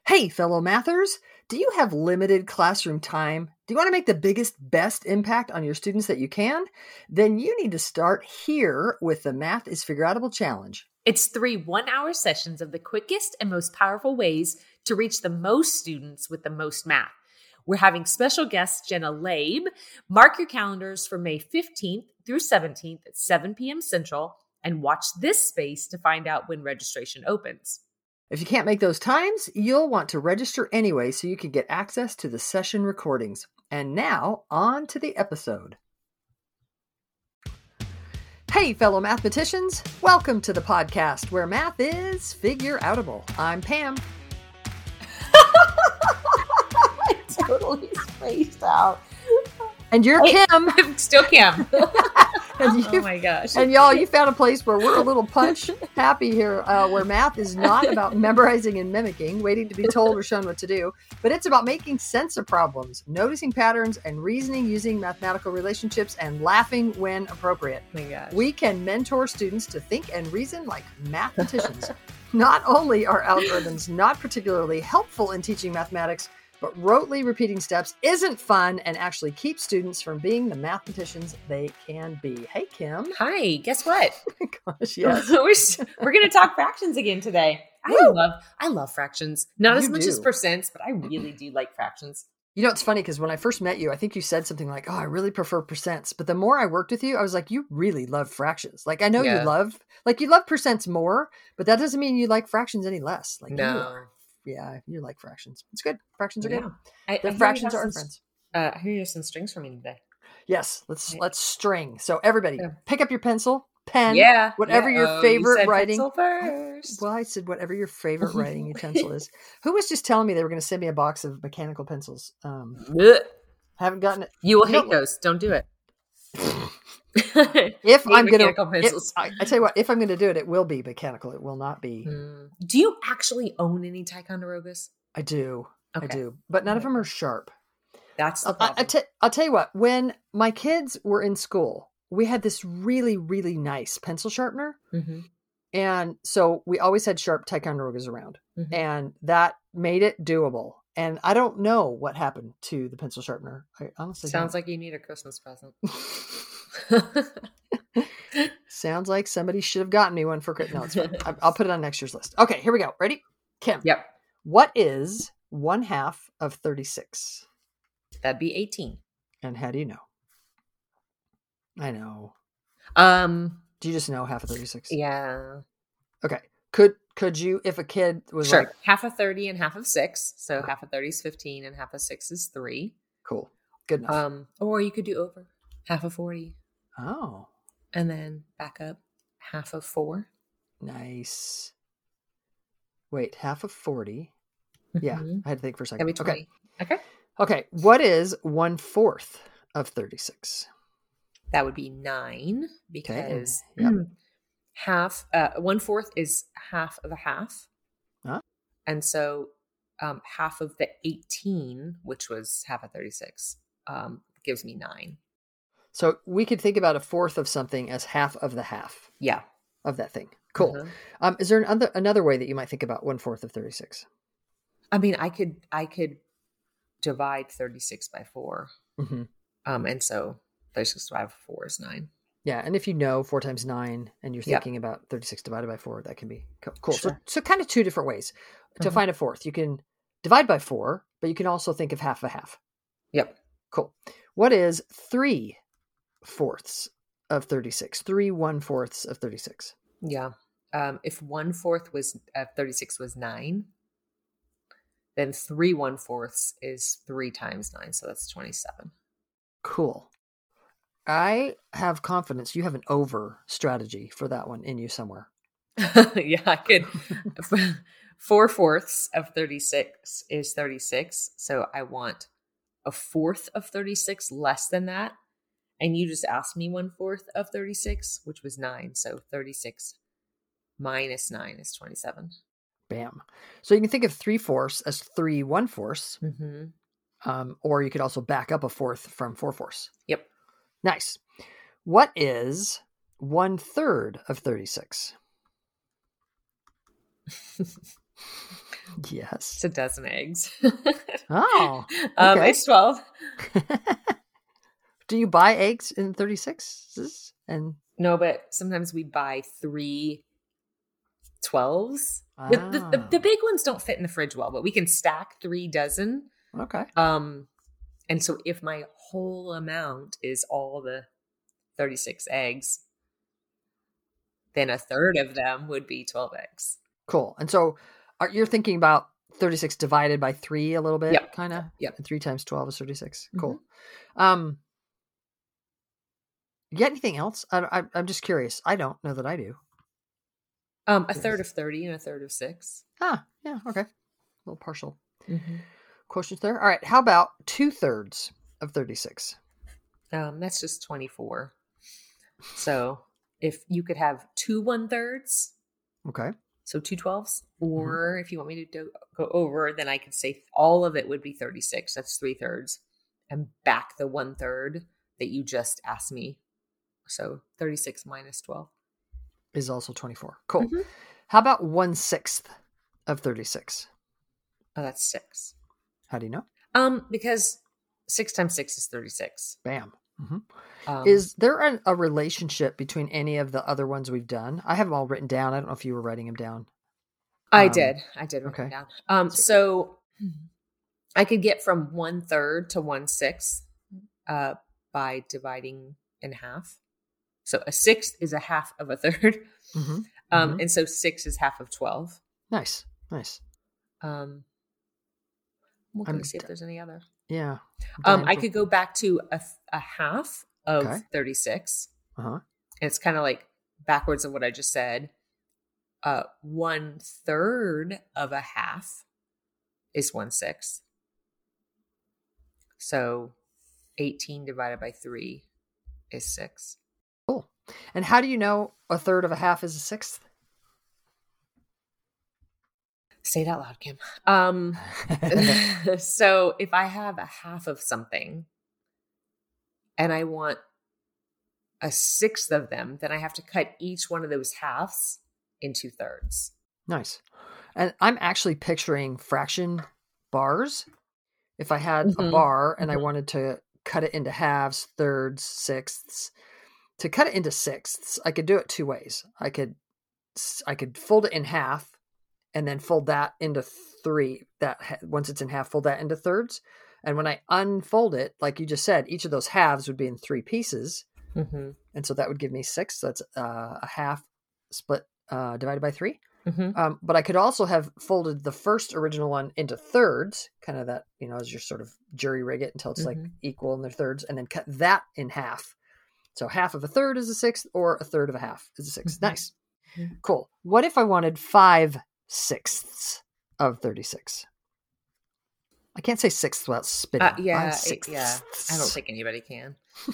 Hey, fellow mathers, do you have limited classroom time? Do you want to make the biggest, best impact on your students that you can? Then you need to start here with the Math is Figureoutable Challenge. It's 3 one-hour sessions of the quickest and most powerful ways to reach the most students with the most math. We're having special guest Jenna Laib. Mark your calendars for May 15th through 17th at 7 p.m. Central and watch this space to find out when registration opens. If you can't make those times, you'll want to register anyway so you can get access to the session recordings. And now, on to the episode. Hey, fellow mathematicians, welcome to the podcast where math is figure-outable. I'm Pam. I totally spaced out. And you're Kim. I'm still Kim. Oh my gosh. And y'all, you found a place where we're a little punch happy here, where math is not about memorizing and mimicking, waiting to be told or shown what to do, but it's about making sense of problems, noticing patterns, and reasoning using mathematical relationships and laughing when appropriate. Oh my gosh. We can mentor students to think and reason like mathematicians. Not only are algorithms not particularly helpful in teaching mathematics, but rotely repeating steps isn't fun and actually keeps students from being the mathematicians they can be. Hey, Kim. Hi, guess what? Oh my gosh, yes. We're going to talk fractions again today. I love fractions. Not as You much do. as percents, but I really do like fractions. You know, it's funny because when I first met you, I think you said something like, oh, I really prefer percents. But the more I worked with you, I was like, you really love fractions. Like, I know Yeah. you love percents more, but that doesn't mean you like fractions any less. Like, you like fractions. It's good. Fractions are good. The fractions are our friends. I hear you have some strings for me today. Yes, let's string. So everybody, pick up your pencil, pen, whatever your You favorite said writing. pencil first. Well, I said whatever your favorite writing utensil is. Who was just telling me they were going to send me a box of mechanical pencils? Blech. Haven't gotten it. You will hate those. Don't do it. If Hate I'm going mechanical pencils. I tell you what, if I'm going to do it, it will be mechanical. It will not be. Do you actually own any Ticonderogas? I do. Okay. I do. But none of them are sharp. That's the problem. I'll tell you what, when my kids were in school, we had this really, really nice pencil sharpener. Mm-hmm. And so we always had sharp Ticonderogas around. Mm-hmm. And that made it doable. And I don't know what happened to the pencil sharpener. I honestly Sounds like you need a Christmas present. Sounds like somebody should have gotten me one for Christmas. No, it's fine. I'll put it on next year's list. Okay, here we go. Ready? Kim. Yep. What is 1/2 of 36? That'd be 18. And how do you know? I know. Do you just know half of 36? Yeah. Okay. Could you, if a kid was Sure. like, half of 30 and half of 6. So half of 30 is 15 and half of 6 is 3. cool, good enough. Or you could do over half of 40 Oh, and then back up half of 4. nice. Wait, half of 40. Yeah, Mhm. I had to think for a second. That'd be 20. Okay. What is 1/4 of 36? That would be 9 because Yep. half, 1/4 is half of a half. Huh? And so half of the 18, which was half of 36, gives me 9. So we could think about 1/4 of something as half of the half Yeah. of that thing. Cool. Uh-huh. Is there another way that you might think about 1/4 of 36? I mean, I could divide 36 by 4. Mm-hmm. And so 36 divided by 4 is 9. Yeah, and if you know 4 times 9 and you're thinking about 36 divided by 4, that can be cool. Sure. So kind of two different ways to find 1/4. You can divide by 4, but you can also think of half a half. Yep. Cool. What is 3/4 of 36? 3 1/4 of 36. Yeah. If 1/4 was 36 was 9, then 3 1/4 is 3 times 9, so that's 27. Cool. I have confidence you have an over strategy for that one in you somewhere. Yeah, I could. 4/4 of 36 is 36, so I want 1/4 of 36 less than that. And you just asked me 1/4 of 36, which was 9. So 36 minus 9 is 27. Bam. So you can think of 3/4 as 3 1/4, Mm-hmm. or you could also back up 1/4 from 4/4. Yep. Nice. What is 1/3 of 36? Yes. It's a dozen eggs. Oh, okay. It's 12. Do you buy eggs in 36s? And No, but sometimes we buy 3 12s. The big ones don't fit in the fridge well, but we can stack 3 dozen. Okay. And so if my whole amount is all the 36 eggs, then a third of them would be 12 eggs. Cool. And so you're thinking about 36 divided by 3 a little bit, Yep. kind of? Yep. And 3 times 12 is 36. Mhm. Cool. You got anything else? I'm just curious. I don't know that I do. A third of 30 and a third of 6. Yeah. Okay. A little partial Mm-hmm. quotients there. All right. How about 2/3 of 36? That's just 24. So if you could have 2 1/3s, Okay. so 2 12s, or if you want me to go over, then I could say all of it would be 36. That's 3/3, and back the 1/3 that you just asked me. So 36 minus 12 is also 24. Cool. Mhm. How about 1/6 of 36? Oh, that's 6. How do you know? Because 6 times 6 is 36. Bam. Um, Is there a relationship between any of the other ones we've done? I have them all written down. I don't know if you were writing them down. I did write okay. it down. So I could get from 1/3 to 1/6 by dividing in half. So a sixth is a half of a third. And so 6 is half of 12. Nice. We're going to see if there's any other. Yeah. I could go back to a half of 36. Uh-huh. It's kind of like backwards of what I just said. 1/3 of a half is 1/6. So 18 divided by 3 is 6. Cool. And how do you know a third of a half is a sixth? Say it out loud, Kim. So if I have a half of something and I want a sixth of them, then I have to cut each one of those halves into thirds. Nice. And I'm actually picturing fraction bars. If I had a bar and I wanted to cut it into halves, thirds, sixths, to cut it into sixths, I could do it 2 ways. I could fold it in half and then fold that into 3. That once it's in half, fold that into thirds. And when I unfold it, like you just said, each of those halves would be in 3 pieces. And so that would give me 6. So that's a half split divided by 3. But I could also have folded the first original one into thirds, kind of that, as you sort of jury rig it until it's like equal in their thirds, and then cut that in half. So half of a third is a sixth, or a third of a half is a sixth. Nice. Cool. What if I wanted 5/6 of 36? I can't say sixths without spitting. Yeah. I don't think anybody can.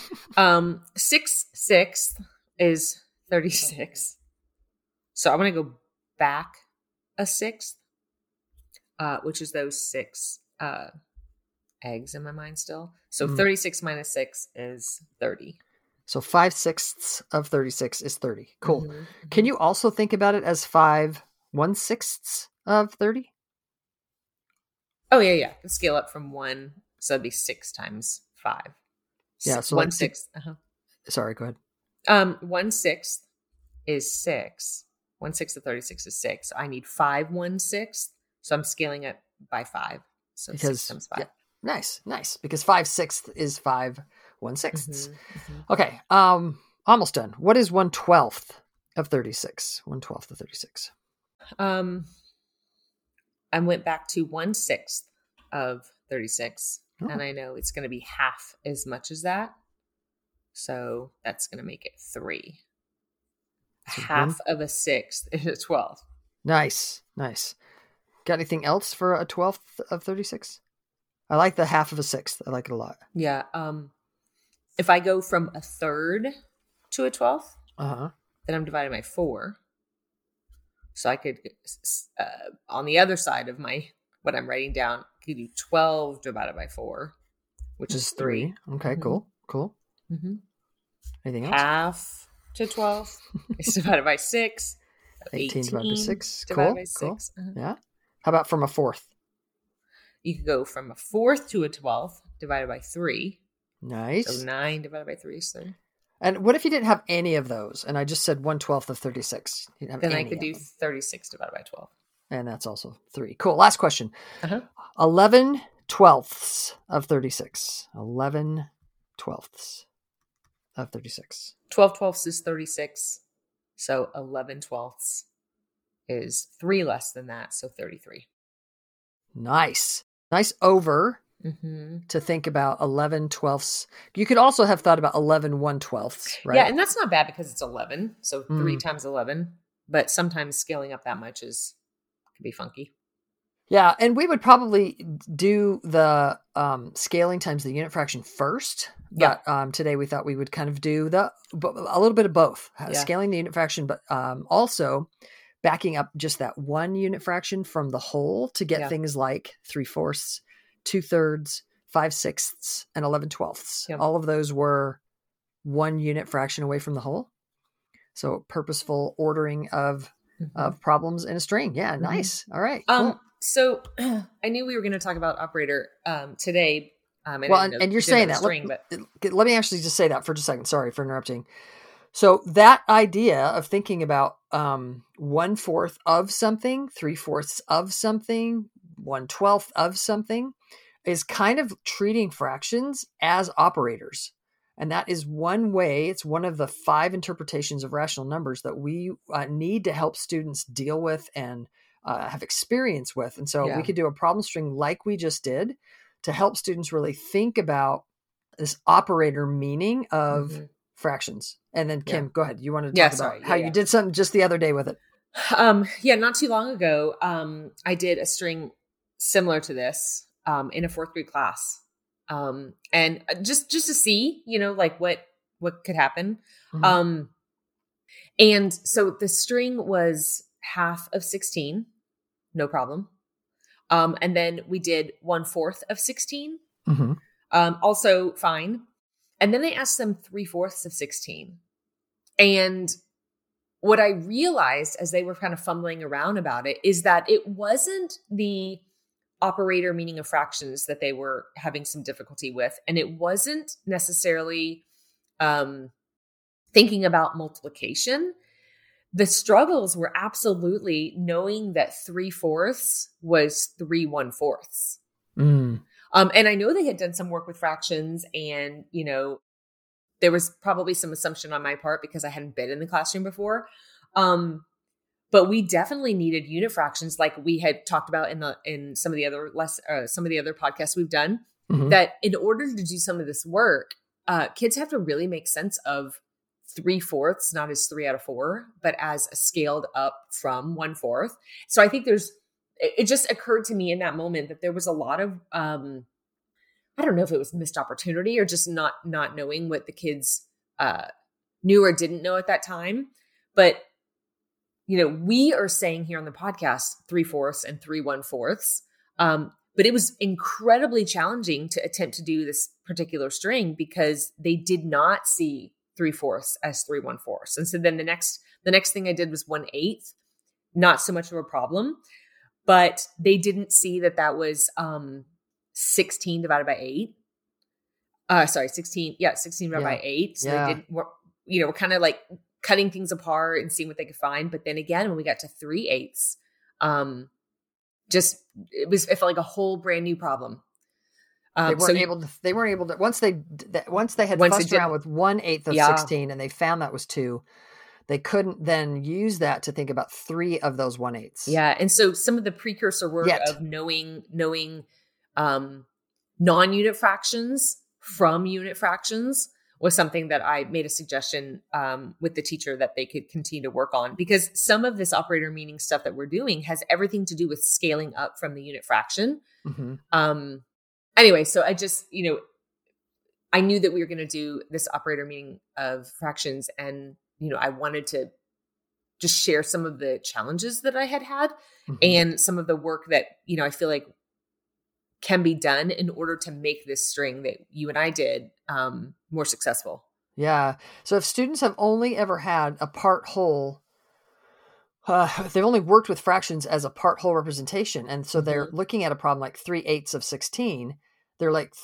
6/6 is 36. So I'm going to go back a sixth, which is those 6 eggs in my mind still. So 36 minus 6 is 30. So 5/6 of 36 is 30. Cool. Can you also think about it as 5/1/6 of 30? Oh, yeah. Scale up from 1. So that'd be 6 times 5. Yeah. So 1/6. Sorry, go ahead. 1/6 is 6. 1/6 of 36 is 6. So I need 5/1/6. So I'm scaling it by 5. So because 6 times 5. Yeah, nice. Because 5/6 is 5/1/6. Okay. Almost done. What is 1/12 of 36? 1/12 of 36. I went back to 1/6 of 36, and I know it's going to be half as much as that. So that's going to make it 3. So half of a sixth is a 12. Nice. Got anything else for a 12th of 36? I like the half of a sixth. I like it a lot. Yeah. If I go from a third to a 12th, then I'm dividing by 4. So I could, on the other side of what I'm writing down, I could do 12 divided by 4, which is 3. Okay, cool. Anything else? Half to 12 is divided by 6. 18 divided by 6. Divided by 6. Yeah. How about from a fourth? You could go from a fourth to a 12th divided by 3. Nice. So 9 divided by 3 is 30. And what if you didn't have any of those? And I just said 1/12 of 36. You didn't have Then I any could of do them. 36 divided by 12. And that's also 3. Cool. Last question. Uh-huh. 11/12 of 36. 11/12 of 36. 12/12 is 36. So 11/12 is 3 less than that. So 33. Nice. Nice over to think about 11/12. You could also have thought about 11/1/12, right? Yeah, and that's not bad because it's 11. So 3 times 11. But sometimes scaling up that much can be funky. Yeah, and we would probably do the scaling times the unit fraction first. But today we thought we would kind of do a little bit of both, scaling the unit fraction, but also backing up just that one unit fraction from the whole to get things like 3/4, 2/3, 5/6, and 11/12. Yep. All of those were one unit fraction away from the whole. So purposeful ordering of problems in a string. Yeah, nice. All right. Cool. So I knew we were going to talk about operator today. And you're saying that. Let me actually just say that for just a second. Sorry for interrupting. So that idea of thinking about 1/4 of something, 3/4 of something, 1/12 of something is kind of treating fractions as operators. And that is one way. It's one of the 5 interpretations of rational numbers that we need to help students deal with and have experience with. And so we could do a problem string like we just did to help students really think about this operator meaning of fractions. And then Kim, go ahead. You want to talk about how you did something just the other day with it? Not too long ago, I did a string similar to this in a 4th grade class. And just to see, like what could happen. And so the string was half of 16, no problem. And then we did 1/4 of 16, also fine. And then I asked them 3/4 of 16. And what I realized as they were kind of fumbling around about it is that it wasn't the operator meaning of fractions that they were having some difficulty with. And it wasn't necessarily thinking about multiplication. The struggles were absolutely knowing that 3/4 was 3/1/4. And I know they had done some work with fractions and, there was probably some assumption on my part because I hadn't been in the classroom before. But we definitely needed unit fractions, like we had talked about in some of the other podcasts we've done. That in order to do some of this work, kids have to really make sense of 3/4, not as 3 out of 4, but as a scaled up from 1/4. So I think it just occurred to me in that moment that there was a lot of I don't know if it was missed opportunity or just not knowing what the kids knew or didn't know at that time, but. We are saying here on the podcast 3/4 and 3/1/4. But it was incredibly challenging to attempt to do this particular string because they did not see 3/4 as 3/1/4. And so then the next thing I did was 1/8, not so much of a problem, but they didn't see that was 16 divided by 8. 16 divided by 8. So we're kind of like cutting things apart and seeing what they could find. But then again, when we got to 3/8, it felt like a whole brand new problem. They weren't able to, once they had fussed around with 1/8 of 16 and they found that was 2, they couldn't then use that to think about 3 of those 1/8. Yeah. And so some of the precursor work of knowing non-unit fractions from unit fractions was something that I made a suggestion with the teacher that they could continue to work on, because some of this operator meaning stuff that we're doing has everything to do with scaling up from the unit fraction. Anyway, so I just, I knew that we were going to do this operator meaning of fractions, and, I wanted to just share some of the challenges that I had and some of the work that, I feel like can be done in order to make this string that you and I did more successful. Yeah. So if students have only ever had a part whole They've only worked with fractions as a part whole representation. And so they're Mm-hmm. looking at a problem like 3/8 of 16. They're like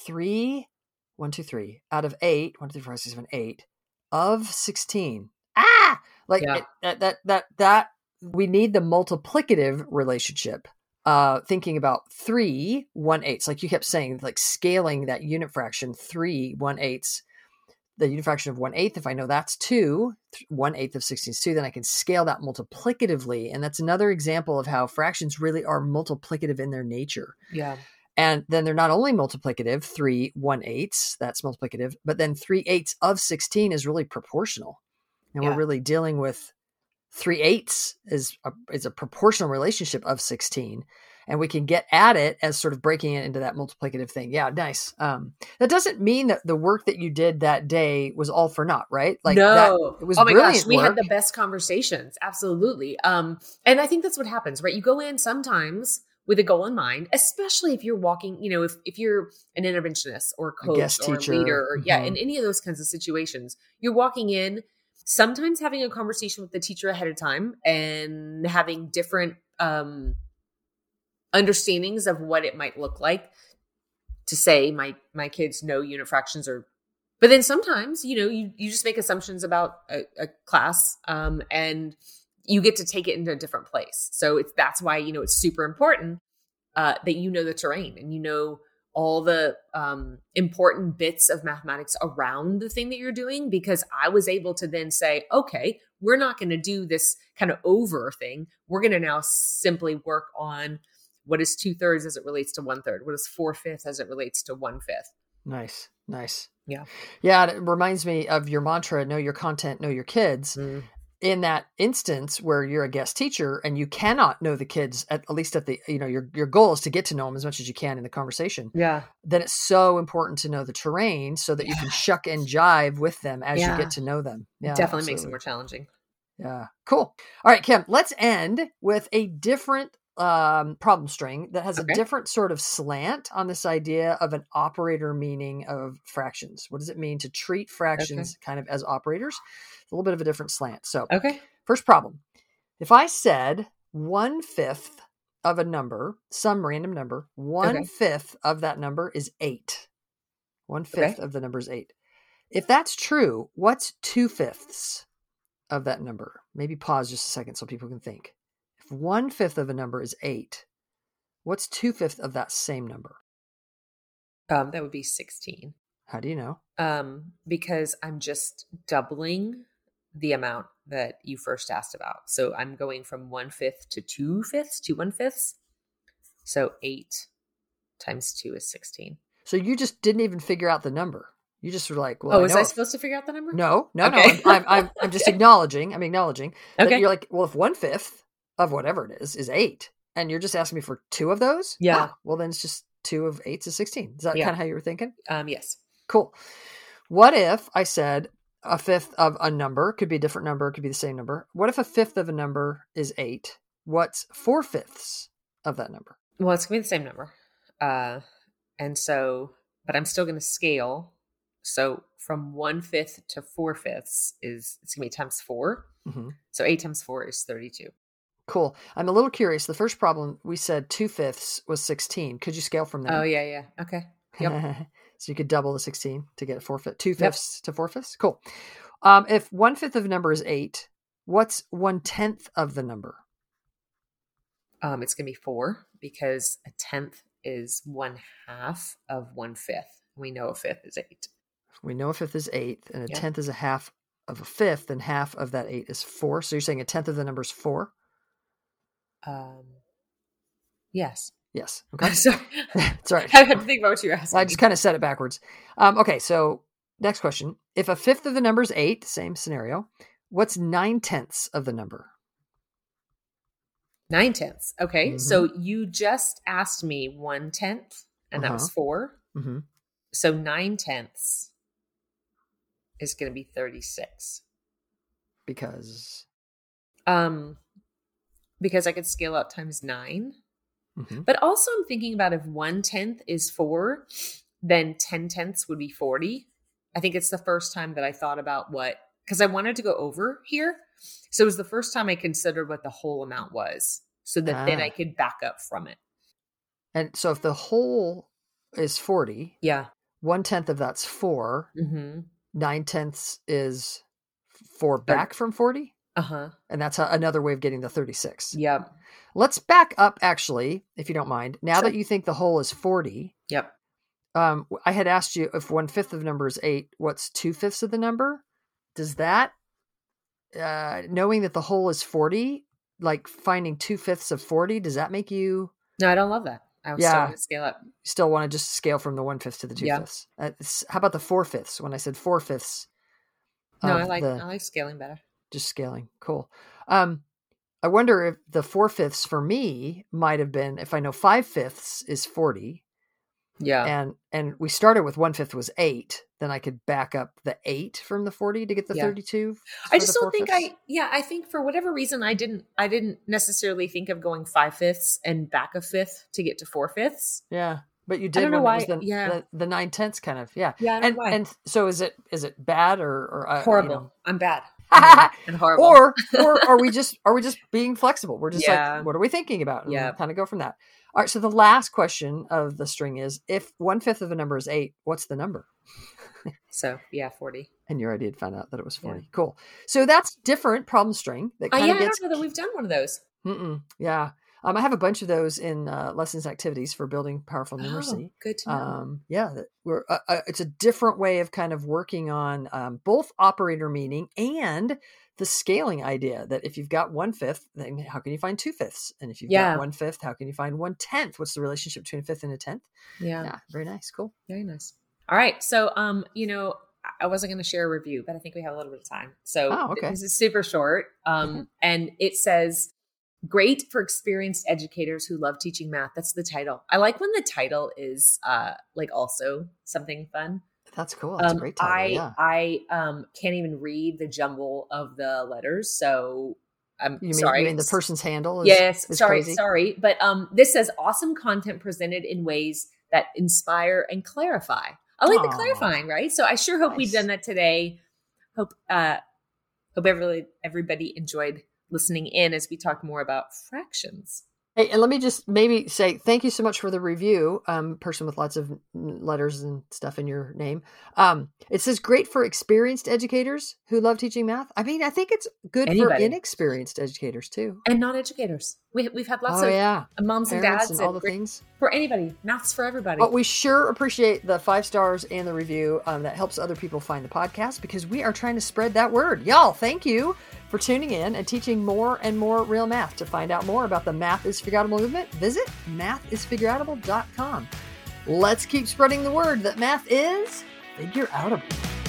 3 out of 8, 1, 2, 3, 4, 5, 6, 7, 8 of 16. Like Yeah. that we need the multiplicative relationship. Thinking about 3/1/8, like you kept saying, like scaling that unit fraction 3/1/8. The unit fraction of 1/8, if I know that's 2, 1/8 of 16 is 2, then I can scale that multiplicatively. And that's another example of how fractions really are multiplicative in their nature. Yeah. And then they're not only multiplicative, 3/1/8, that's multiplicative, but then 3/8 of 16 is really proportional. And we're really dealing with 3/8 is a proportional relationship of 16. And we can get at it as sort of breaking it into that multiplicative thing. Yeah, nice. That doesn't mean that the work that you did that day was all for naught, right? Like that, No. it was Oh my brilliant gosh, we work. had the best conversations. Absolutely. And I think that's what happens, right? You go in sometimes with a goal in mind, especially if you're walking, if you're an interventionist or a coach guest or teacher. a leader, or Mhm. in any of those kinds of situations, you're walking in, sometimes having a conversation with the teacher ahead of time and having different understandings of what it might look like to say my kids know unit fractions, but then sometimes you just make assumptions about a class, and you get to take it into a different place. So that's why it's super important that the terrain and all the important bits of mathematics around the thing that you're doing, because I was able to then say, okay, we're not going to do this kind of over thing. We're going to now simply work on what is 2/3 as it relates to 1/3. What is 4/5 as it relates to 1/5. Nice. Yeah. Yeah. It reminds me of your mantra, know your content, know your kids. Mm. In that instance where you're a guest teacher and you cannot know the kids, at least at the, your goal is to get to know them as much as you can in the conversation. Yeah. Then it's so important to know the terrain so that you can shuck and jive with them as you get to know them. Yeah, Definitely makes it more challenging. Yeah. Cool. All right, Kim, let's end with a different problem string that has a different sort of slant on this idea of an operator meaning of fractions. What does it mean to treat fractions kind of as operators? It's a little bit of a different slant. So, first problem. If I said 1/5 of a number, some random number, 1/5 of that number is 8. 1/5 of the number is 8. If that's true, what's 2/5 of that number? Maybe pause just a second so people can think. If 1/5 of a number is 8, what's 2/5 of that same number? That would be 16. How do you know? Because I'm just doubling the amount that you first asked about. So I'm going from 1/5 to 2/5 to 1/5. So 8 times 2 is 16. So you just didn't even figure out the number. You just were like, well, was I supposed to figure out the number? No. I'm just acknowledging. I'm acknowledging that you're like, well, if 1/5 of whatever it is 8, and you're just asking me for 2 of those. Yeah. Well, then it's just 2 of 8 is 16. Is that kind of how you were thinking? Yes. Cool. What if I said a fifth of a number? Could be a different number. Could be the same number. What if a fifth of a number is 8? What's 4/5 of that number? Well, it's going to be the same number. But I'm still going to scale. So from 1/5 to 4/5 it's going to be times 4. Mm-hmm. So 8 times 4 is 32. Cool. I'm a little curious. The first problem, we said 2/5 was 16. Could you scale from there? Oh, yeah. Okay. Yep. So you could double the 16 to get a 4/5, 2/5 to 4/5. Cool. If 1/5 of a number is 8, what's 1/10 of the number? It's going to be 4, because a 10th is 1/2 of 1/5. We know a fifth is 8. We know a fifth is 8, and a 10th is a half of a fifth, and half of that 8 is 4. So you're saying a 10th of the number is 4? Yes. Yes. Okay. Sorry. It's all right. I had to think about what you asked. I just kind of said it backwards. Okay. So next question. If a fifth of the number is 8, same scenario, what's 9/10 of the number? 9/10. Okay. Mm-hmm. So you just asked me 1/10, and that was 4. Mm-hmm. So 9/10 is going to be 36. Because I could scale out times 9. Mm-hmm. But also I'm thinking about if 1/10 is 4, then 10/10 would be 40. I think it's the first time that I thought about because I wanted to go over here, So it was the first time I considered what the whole amount was so that then I could back up from it. And so if the whole is 40, Yeah. 1/10 of that's 4, Mm-hmm. 9/10 is 4 back from 40. Uh-huh. And that's another way of getting the 36. Yep. Let's back up, actually, if you don't mind. Now Sure. that you think the whole is 40, Yep. I had asked you if 1/5 of the number is 8, what's 2/5 of the number? Does that, knowing that the whole is 40, like finding 2/5 of 40, does that make you No, I don't love that. I still want to scale up. still want to just scale from the 1/5 to the 2/5? How about the 4/5? When I said 4/5? No, I like scaling better. Just scaling. Cool. I wonder if the 4/5 for me might have been, if I know 5/5 is 40. Yeah. And we started with 1/5 was 8, then I could back up the 8 from the 40 to get the 32. I just don't think I think for whatever reason, I didn't necessarily think of going 5/5 and back a fifth to get to 4/5. Yeah. But you did. I don't know why. The 9/10 kind of. Yeah. Yeah. I don't know why. And so is it bad or horrible? I'm bad. And horrible. Or are we just being flexible? We're just like, what are we thinking about? And yeah. we'll kind of go from that. All right. So the last question of the string is, if 1/5 of a number is 8, what's the number? So 40. And you already had found out that it was 40. Yeah. Cool. So that's different problem string. That I don't know that we've done one of those. Yeah. I have a bunch of those in lessons activities for building powerful numeracy. Good to know. We're it's a different way of kind of working on both operator meaning and the scaling idea, that if you've got 1/5, then how can you find 2/5? And if you've got 1/5, how can you find 1/10? What's the relationship between a fifth and a tenth? Yeah. Very nice. Cool. Very nice. All right. So, I wasn't going to share a review, but I think we have a little bit of time. So this is super short. And it says, great for experienced educators who love teaching math. That's the title. I like when the title is also something fun. That's cool. That's a great title. I can't even read the jumble of the letters. So I'm sorry. You mean the person's handle? Yes. Sorry. But this says awesome content presented in ways that inspire and clarify. I like the clarifying, right? So I sure hope we've done that today. Hope everybody enjoyed listening in as we talk more about fractions. Hey, and let me just maybe say thank you so much for the review, person with lots of letters and stuff in your name. It says great for experienced educators who love teaching math. I mean, I think it's good for inexperienced educators too. And non-educators. We've had lots of moms and dads and all the things. For anybody. Math's for everybody. But we sure appreciate the 5 stars and the review. That helps other people find the podcast because we are trying to spread that word. Y'all, thank you for tuning in and teaching more and more real math. To find out more about the Math is Figureoutable movement, visit mathisfigureoutable.com. Let's keep spreading the word that math is figureoutable.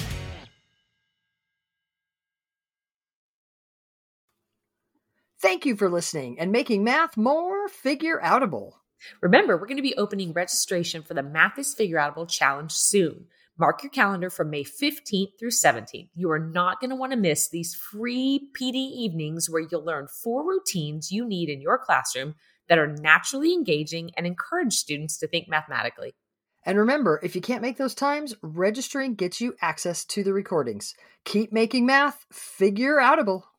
Thank you for listening and making math more figureoutable. Remember, we're going to be opening registration for the Math is Figureoutable Challenge soon. Mark your calendar from May 15th through 17th. You are not going to want to miss these free PD evenings where you'll learn 4 routines you need in your classroom that are naturally engaging and encourage students to think mathematically. And remember, if you can't make those times, registering gets you access to the recordings. Keep making math figureoutable.